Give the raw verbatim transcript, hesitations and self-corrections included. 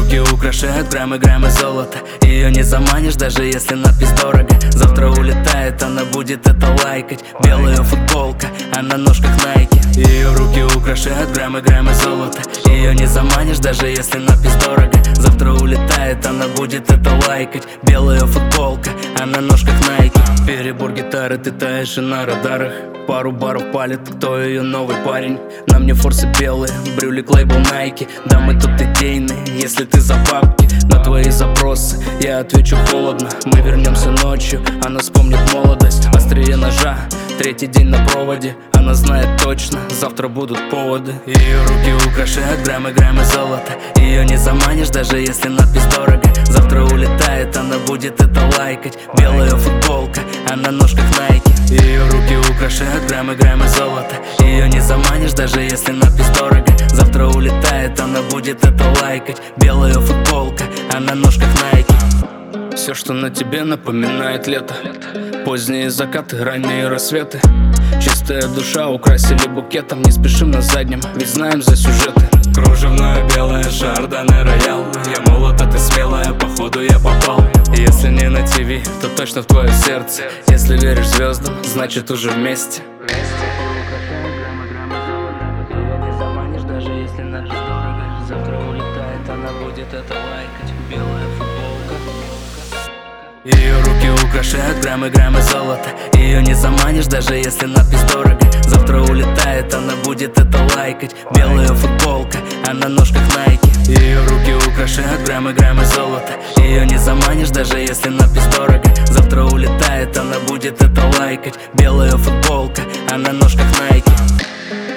руки украшают граммы, граммы золота. Ее не заманишь, даже если надпись дорого. Завтра улетает, она будет это лайкать. Белая футболка, а на ножках Nike. Ее руки украшают граммы, граммы золота. Ее не заманишь, даже если надпись дорого. Завтра улетает, она будет это лайкать. Белая футболка, а на ножках Nike. Перебор гитары, ты таешь и на радарах. Пару баров палит, кто ее новый парень. На мне форсы белые, брюлик лейбл Nike. Да, мы тут идейные, если ты за бабки. На твои запросы я отвечу холодно. Мы вернемся ночью, она вспомнит молодость. Острие ножа, третий день на проводе. Она знает точно, завтра будут поводы. Ее руки украшают граммы, граммы золота. Ее не заманишь, даже если надпись дорого. Завтра улетает, она будет это лайкать. Белая футболка, а на ножках Nike. Ее руки украшают граммы, граммы золота. Ее не заманишь, даже если надпись дорого. Завтра улетает, она будет это лайкать. Белая футболка, а на ножках Nike. Все, что на тебе, напоминает лето. Поздние закаты, ранние рассветы. Чистая душа украсили букетом. Не спешим на заднем, ведь знаем за сюжеты. Кружевное белое, шардоне роял. Я молод, а ты смелая, походу я попал. Если не на ТВ, то точно в твое сердце. Если веришь звездам, значит уже вместе. Даже если надпись дорого. Завтра улетает, она будет это лайкать. Белая футболка. Ее руки украшают граммы, граммы золота. Ее не заманишь, даже если надпись дорого. Завтра улетает, она будет это лайкать. Белая футболка, а на ножках Nike. Ее руки украшают граммы, граммы золота. Ее не заманишь, даже если надпись дорого. Завтра улетает, она будет это лайкать. Белая футболка, а на ножках Nike.